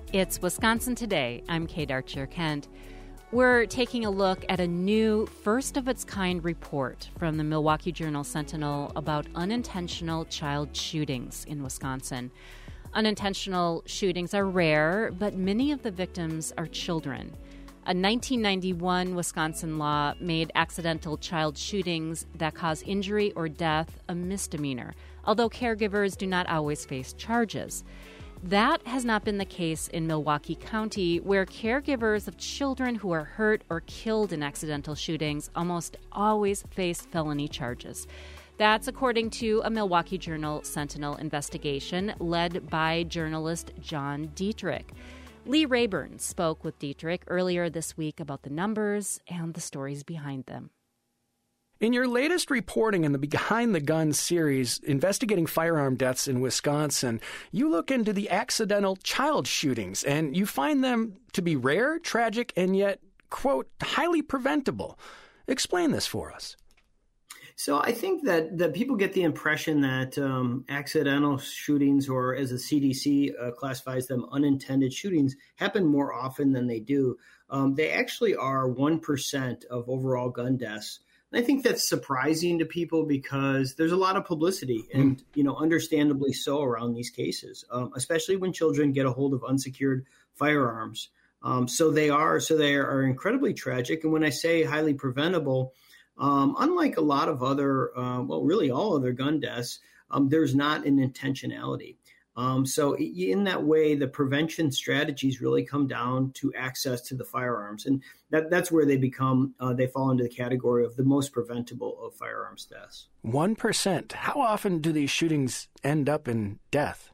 It's Wisconsin Today. I'm Kate Archer-Kent. We're taking a look at a new first-of-its-kind report from the Milwaukee Journal-Sentinel about unintentional child shootings in Wisconsin. Unintentional shootings are rare, but many of the victims are children. A 1991 Wisconsin law made accidental child shootings that cause injury or death a misdemeanor, although caregivers do not always face charges. That has not been the case in Milwaukee County, where caregivers of children who are hurt or killed in accidental shootings almost always face felony charges. That's according to a Milwaukee Journal-Sentinel investigation led by journalist John Dietrich. Lee Rayburn spoke with Dietrich earlier this week about the numbers and the stories behind them. In your latest reporting in the Behind the Gun series, investigating firearm deaths in Wisconsin, you look into the accidental child shootings, and you find them to be rare, tragic, and yet, quote, highly preventable. Explain this for us. So I think that people get the impression that accidental shootings, or as the CDC classifies them, unintended shootings, happen more often than they do. They actually are 1% of overall gun deaths. And I think that's surprising to people because there's a lot of publicity and, understandably so around these cases, especially when children get a hold of unsecured firearms. So they are incredibly tragic. And when I say highly preventable, unlike a lot of other, really all other gun deaths, there's not an intentionality. So in that way, the prevention strategies really come down to access to the firearms. And that's where they fall into the category of the most preventable of firearms deaths. 1%. How often do these shootings end up in death?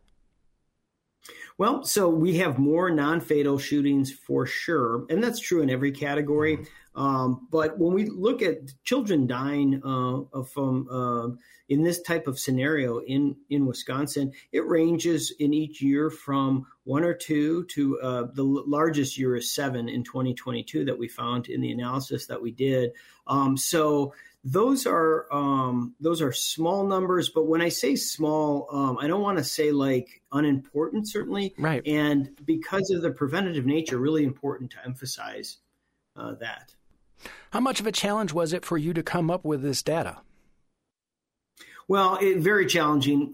Well, so we have more non-fatal shootings for sure, and that's true in every category. But when we look at children dying from in this type of scenario in Wisconsin, it ranges in each year from 1 or 2 to the largest year is 7 in 2022 that we found in the analysis that we did. So those are small numbers, but when I say small, I don't want to say like unimportant, certainly. Right. And because of the preventative nature, really important to emphasize that. How much of a challenge was it for you to come up with this data? Well, very challenging.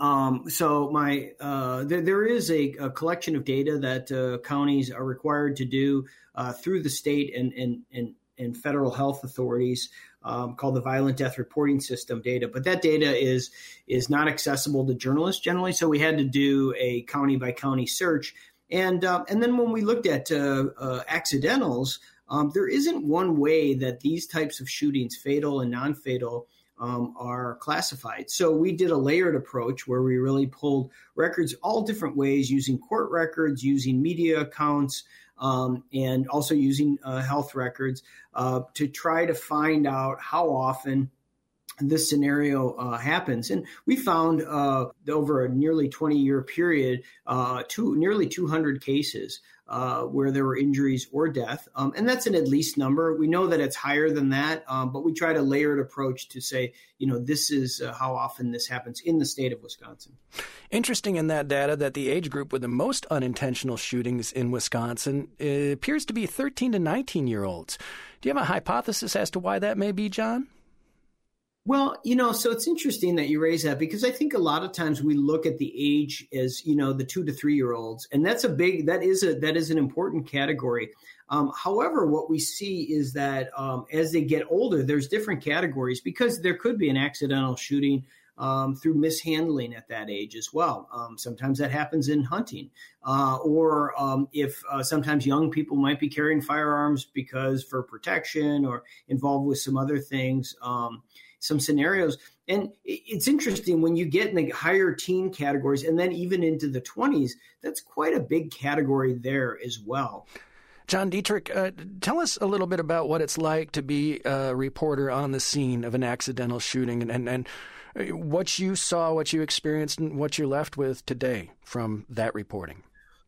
There is a collection of data that counties are required to do through the state and federal health authorities called the Violent Death Reporting System data. But that data is not accessible to journalists generally, so we had to do a county by county search. And then when we looked at accidentals, there isn't one way that these types of shootings, fatal and non-fatal, are classified. So we did a layered approach where we really pulled records all different ways, using court records, using media accounts, and also using health records to try to find out how often this scenario happens. And we found over a nearly 20-year period, nearly 200 cases where there were injuries or death. And that's an at least number. We know that it's higher than that, but we tried a layered approach to say, this is how often this happens in the state of Wisconsin. Interesting in that data that the age group with the most unintentional shootings in Wisconsin appears to be 13 to 19-year-olds. Do you have a hypothesis as to why that may be, John? Well, so it's interesting that you raise that because I think a lot of times we look at the age as, the 2 to 3-year-olds, and that is an important category. However, what we see is that as they get older, there's different categories because there could be an accidental shooting through mishandling at that age as well. Sometimes that happens in hunting, or if sometimes young people might be carrying firearms because for protection or involved with some other things. Some scenarios. And it's interesting when you get in the higher teen categories and then even into the 20s, that's quite a big category there as well. John Dietrich, tell us a little bit about what it's like to be a reporter on the scene of an accidental shooting and what you saw, what you experienced, and what you're left with today from that reporting.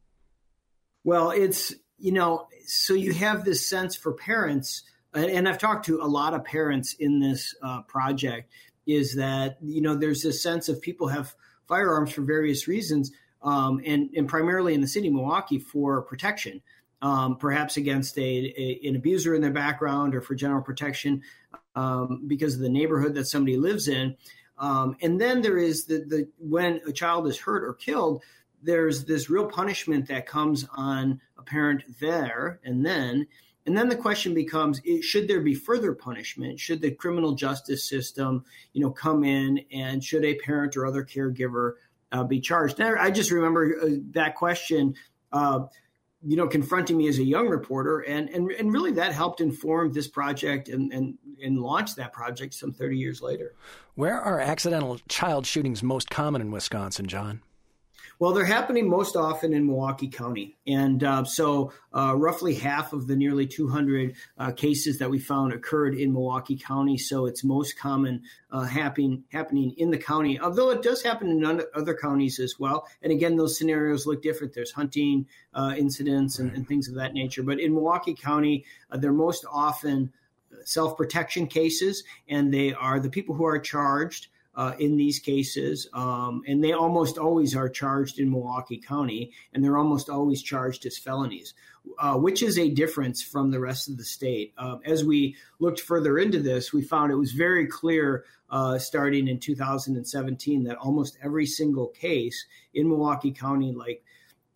Well, it's, so you have this sense for parents. And I've talked to a lot of parents in this project, is that, there's this sense of people have firearms for various reasons, and primarily in the city of Milwaukee for protection, perhaps against an abuser in their background or for general protection because of the neighborhood that somebody lives in. And then there is when a child is hurt or killed, there's this real punishment that comes on a parent there. And then the question becomes, should there be further punishment? Should the criminal justice system, come in, and should a parent or other caregiver be charged? Now, I just remember that question, confronting me as a young reporter, and really that helped inform this project and launch that project some 30 years later. Where are accidental child shootings most common in Wisconsin, John? Well, they're happening most often in Milwaukee County. And so roughly half of the nearly 200 cases that we found occurred in Milwaukee County. So it's most common happening in the county, although it does happen in other counties as well. And again, those scenarios look different. There's hunting incidents and things of that nature. But in Milwaukee County, they're most often self-protection cases, and they are the people who are charged in these cases, and they almost always are charged in Milwaukee County, and they're almost always charged as felonies, which is a difference from the rest of the state. As we looked further into this, we found it was very clear starting in 2017 that almost every single case in Milwaukee County, like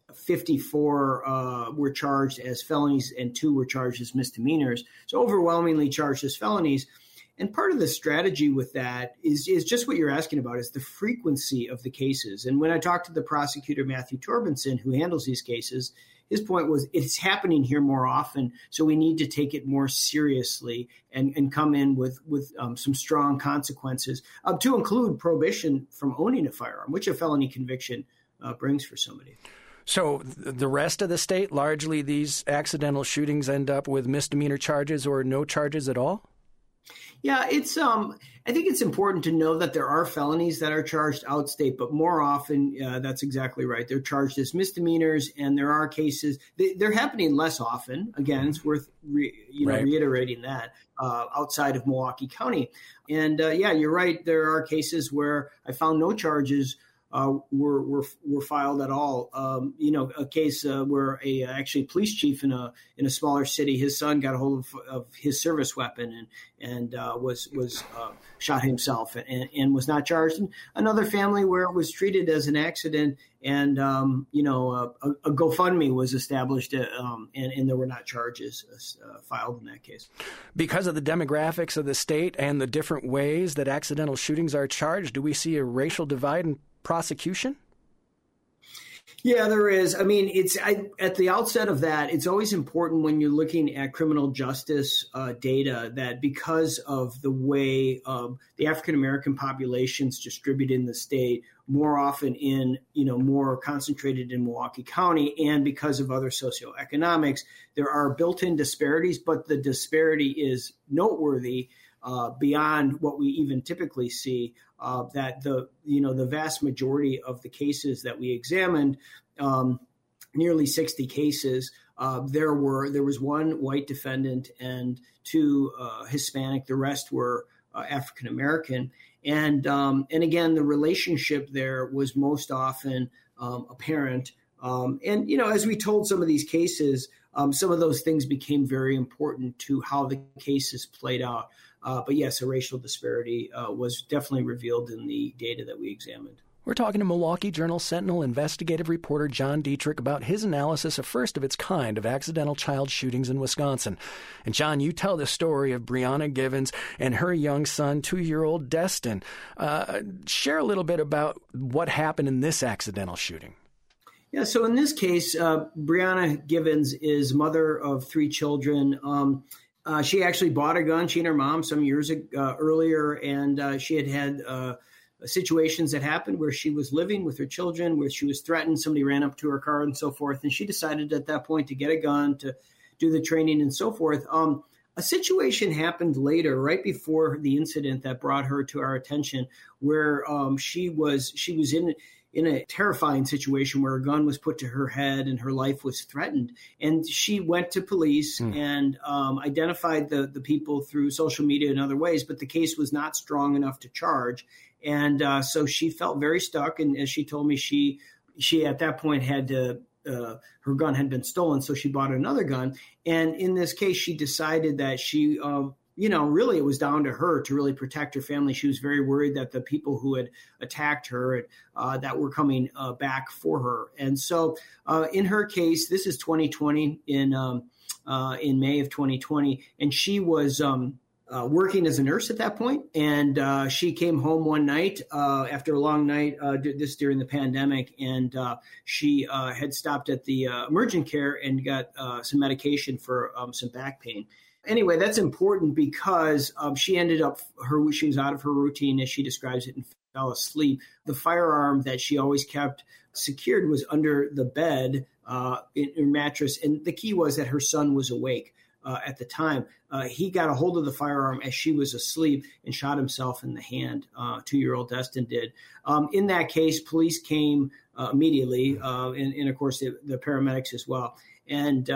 54 were charged as felonies and 2 were charged as misdemeanors, so overwhelmingly charged as felonies. And part of the strategy with that is just what you're asking about, is the frequency of the cases. And when I talked to the prosecutor, Matthew Torbenson, who handles these cases, his point was it's happening here more often, so we need to take it more seriously and come in with some strong consequences, to include prohibition from owning a firearm, which a felony conviction brings for somebody. So the rest of the state, largely these accidental shootings end up with misdemeanor charges or no charges at all? Yeah, it's I think it's important to know that there are felonies that are charged outstate, but more often, that's exactly right. They're charged as misdemeanors, and there are cases, they're happening less often. Again, it's worth reiterating that outside of Milwaukee County. And you're right. There are cases where I found no charges were filed at all. A case where actually police chief in a smaller city, his son got a hold of his service weapon and was shot himself and was not charged. And another family where it was treated as an accident, and a GoFundMe was established, and there were not charges filed in that case. Because of the demographics of the state and the different ways that accidental shootings are charged, do we see a racial divide in prosecution? Yeah, there is. I mean, at the outset of that, it's always important when you're looking at criminal justice data that because of the way the African-American population's distributed in the state, more often more concentrated in Milwaukee County, and because of other socioeconomics, there are built-in disparities, but the disparity is noteworthy beyond what we even typically see. That the vast majority of the cases that we examined, nearly 60 cases, there was one white defendant and 2 Hispanic. The rest were African American, and again, the relationship there was most often apparent. And as we told some of these cases, some of those things became very important to how the cases played out. But yes, a racial disparity was definitely revealed in the data that we examined. We're talking to Milwaukee Journal-Sentinel investigative reporter John Dietrich about his analysis, a first of its kind, of accidental child shootings in Wisconsin. And John, you tell the story of Brianna Givens and her young son, 2-year-old Destin. Share a little bit about what happened in this accidental shooting. Yeah, so in this case, Brianna Givens is mother of 3 children. She actually bought a gun, she and her mom, some years earlier, and she had situations that happened where she was living with her children, where she was threatened, somebody ran up to her car and so forth, and she decided at that point to get a gun, to do the training and so forth. A situation happened later, right before the incident, that brought her to our attention, where she was in a terrifying situation where a gun was put to her head and her life was threatened. And she went to police and identified the people through social media and other ways, but the case was not strong enough to charge. And so she felt very stuck. And as she told me, she she at that point had to, her gun had been stolen, so she bought another gun. And in this case, she decided that she, really it was down to her to really protect her family. She was very worried that the people who had attacked her, that were coming back for her. And so in her case, this is 2020, in May of 2020, and she was working as a nurse at that point. And she came home one night after a long night, this during the pandemic, and she had stopped at the emergent care and got some medication for some back pain. Anyway, that's important because she ended up, she was out of her routine, as she describes it, and fell asleep. The firearm that she always kept secured was under the bed in her mattress. And the key was that her son was awake at the time. He got a hold of the firearm as she was asleep and shot himself in the hand. 2-year-old Destin did. In that case, police came immediately, and of course the paramedics as well. And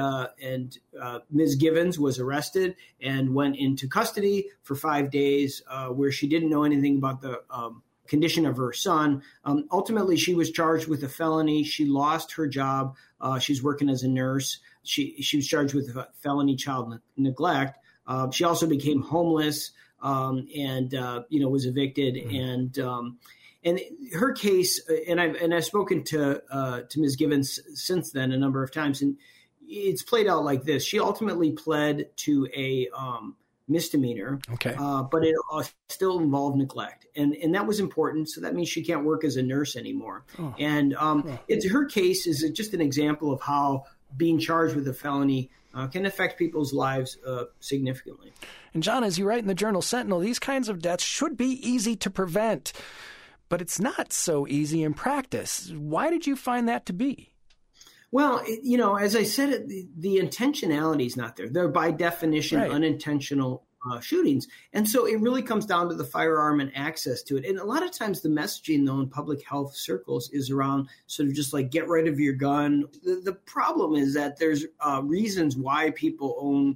Ms. Givens was arrested and went into custody for 5 days, where she didn't know anything about the condition of her son. Ultimately, she was charged with a felony. She lost her job. She's working as a nurse. She was charged with felony child neglect. She also became homeless and was evicted. Mm-hmm. And her case, and I've spoken to Ms. Givens since then a number of times, and it's played out like this. She ultimately pled to a misdemeanor, but it still involved neglect. And that was important. So that means she can't work as a nurse anymore. Oh. And her case is just an example of how being charged with a felony can affect people's lives significantly. And John, as you write in the Journal Sentinel, these kinds of deaths should be easy to prevent, but it's not so easy in practice. Why did you find that to be? Well, as I said, the intentionality is not there. They're by definition unintentional shootings. And so it really comes down to the firearm and access to it. And a lot of times the messaging, though, in public health circles is around sort of just like, get rid of your gun. The problem is that there's reasons why people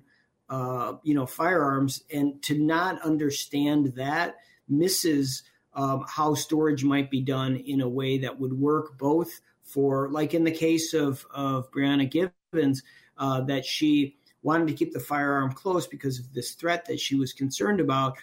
own, firearms, and to not understand that misses how storage might be done in a way that would work both for, like in the case of Brianna Givens, that she wanted to keep the firearm close because of this threat that she was concerned about.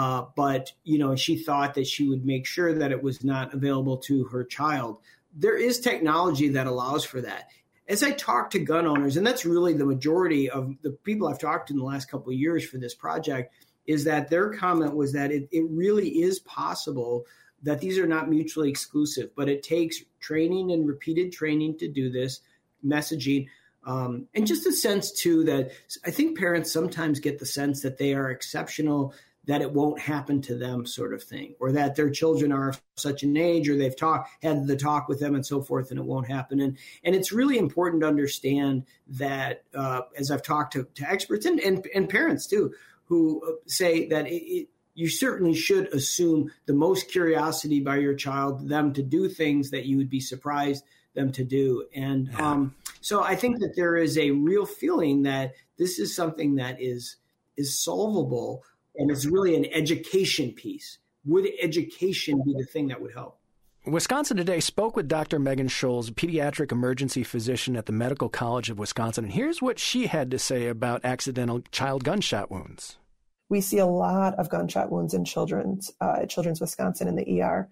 But she thought that she would make sure that it was not available to her child. There is technology that allows for that. As I talk to gun owners, and that's really the majority of the people I've talked to in the last couple of years for this project, is that their comment was that it really is possible that these are not mutually exclusive, but it takes training and repeated training to do this, messaging, and just a sense, too, that I think parents sometimes get the sense that they are exceptional, that it won't happen to them sort of thing, or that their children are of such an age, or they've had the talk with them and so forth, and it won't happen. And it's really important to understand that, as I've talked to experts and parents, too, who say that you certainly should assume the most curiosity by your child, them to do things that you would be surprised them to do. And so I think that there is a real feeling that this is something that is solvable, and it's really an education piece. Would education be the thing that would help? Wisconsin Today spoke with Dr. Megan Scholes, a pediatric emergency physician at the Medical College of Wisconsin. And here's what she had to say about accidental child gunshot wounds. We see a lot of gunshot wounds in Children's Wisconsin in the ER,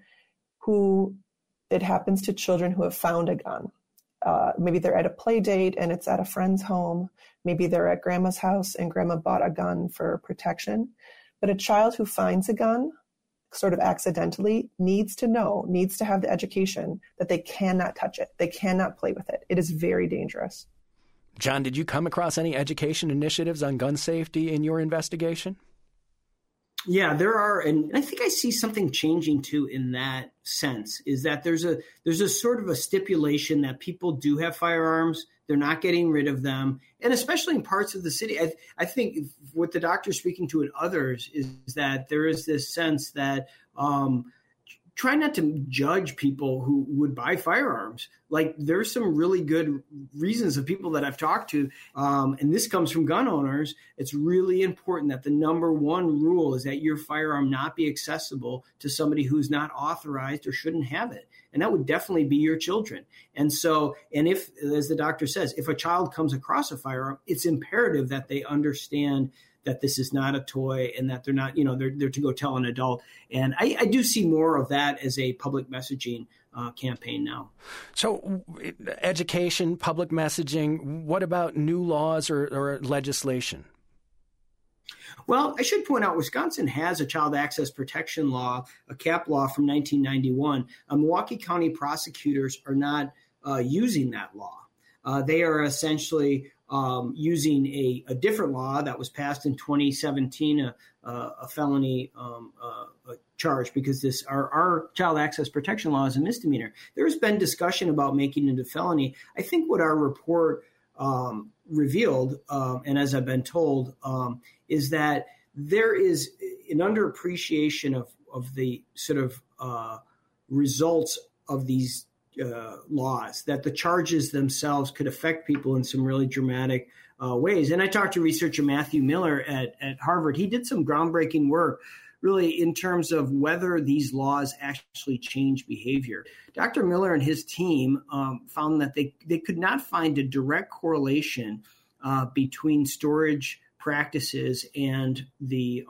who it happens to children who have found a gun. Maybe they're at a play date and it's at a friend's home. Maybe they're at grandma's house and grandma bought a gun for protection. But a child who finds a gun sort of accidentally needs to have the education that they cannot touch it. They cannot play with it. It is very dangerous. John, did you come across any education initiatives on gun safety in your investigation? Yeah, there are, and I think I see something changing too in that sense, is that there's a sort of a stipulation that people do have firearms, they're not getting rid of them, and especially in parts of the city. I think what the doctor's speaking to and others is that there is this sense that try not to judge people who would buy firearms. Like, there's some really good reasons of people that I've talked to, and this comes from gun owners. It's really important that the number one rule is that your firearm not be accessible to somebody who's not authorized or shouldn't have it. And that would definitely be your children. And so, and if, as the doctor says, if a child comes across a firearm, it's imperative that they understand that this is not a toy and that they're not, they're to go tell an adult. And I do see more of that as a public messaging campaign now. So education, public messaging, what about new laws or legislation? Well, I should point out Wisconsin has a child access protection law, a CAP law from 1991. Milwaukee County prosecutors are not using that law. They are essentially using a different law that was passed in 2017, a felony charge, because our child access protection law is a misdemeanor. There's been discussion about making it a felony. I think what our report revealed, and as I've been told, is that there is an underappreciation of the sort of results of these laws, that the charges themselves could affect people in some really dramatic ways. And I talked to researcher Matthew Miller at Harvard. He did some groundbreaking work really in terms of whether these laws actually change behavior. Dr. Miller and his team found that they could not find a direct correlation between storage practices and the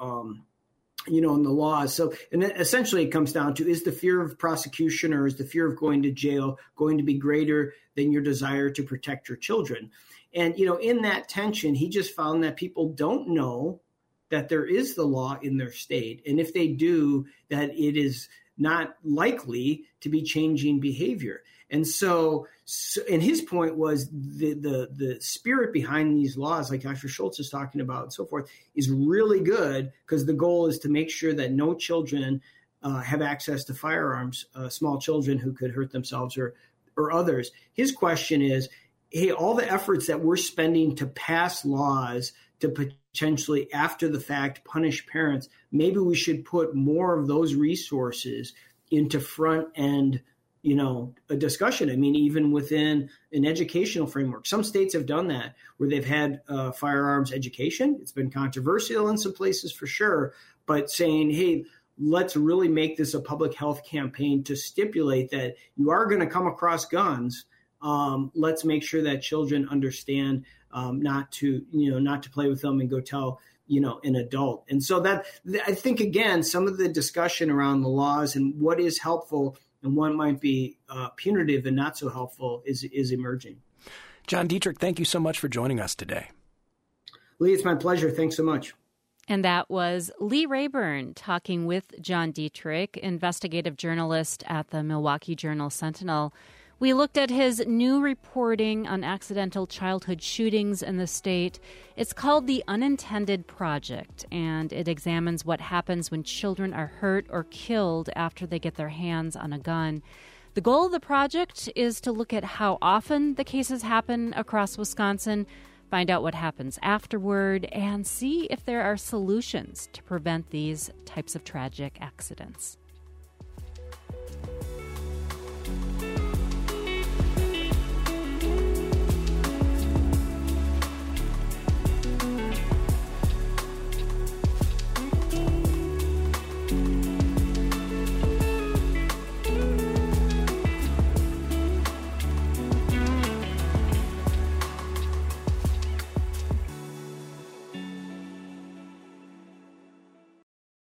in the laws. So, and essentially it comes down to, is the fear of prosecution or is the fear of going to jail going to be greater than your desire to protect your children? And, in that tension, he just found that people don't know that there is the law in their state. And if they do, that it is not likely to be changing behavior. And so and his point was the spirit behind these laws, like Dr. Schultz is talking about and so forth, is really good, because the goal is to make sure that no children have access to firearms, small children who could hurt themselves or others. His question is, hey, all the efforts that we're spending to pass laws to potentially after the fact punish parents, maybe we should put more of those resources into front end a discussion. I mean, even within an educational framework, some states have done that where they've had firearms education. It's been controversial in some places for sure, but saying, hey, let's really make this a public health campaign to stipulate that you are going to come across guns. Let's make sure that children understand not to play with them and go tell an adult. And so that, I think, again, some of the discussion around the laws and what is helpful and what might be punitive and not so helpful is emerging. John Dietrich, thank you so much for joining us today. Lee, it's my pleasure. Thanks so much. And that was Lee Rayburn talking with John Dietrich, investigative journalist at the Milwaukee Journal-Sentinel. We looked at his new reporting on accidental childhood shootings in the state. It's called The Unintended Project, and it examines what happens when children are hurt or killed after they get their hands on a gun. The goal of the project is to look at how often the cases happen across Wisconsin, find out what happens afterward, and see if there are solutions to prevent these types of tragic accidents.